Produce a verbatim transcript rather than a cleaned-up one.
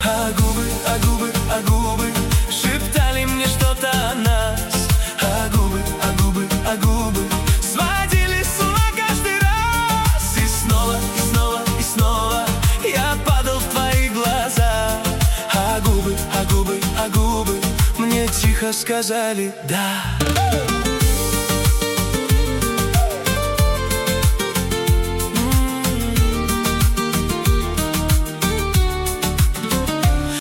А губы, а губы, а губы шептали мне что-то о нас. А губы, а губы, а губы сводили с ума каждый раз. И снова, и снова, и снова я падал в твои глаза. А губы, а губы, а губы мне тихо сказали «да».